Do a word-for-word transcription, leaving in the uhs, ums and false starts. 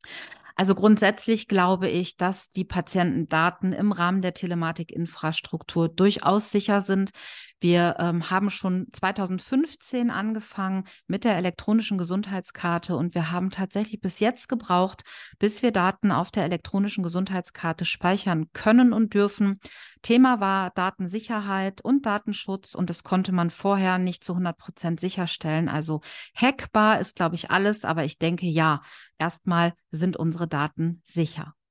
Also grundsätzlich glaube ich, dass die Patientendaten im Rahmen der Telematikinfrastruktur durchaus sicher sind. Wir ähm, haben schon zweitausendfünfzehn angefangen mit der elektronischen Gesundheitskarte und wir haben tatsächlich bis jetzt gebraucht, bis wir Daten auf der elektronischen Gesundheitskarte speichern können und dürfen. Thema war Datensicherheit und Datenschutz und das konnte man vorher nicht zu hundert Prozent sicherstellen. Also hackbar ist, glaube ich, alles, aber ich denke, ja, erstmal sind unsere Daten sicher.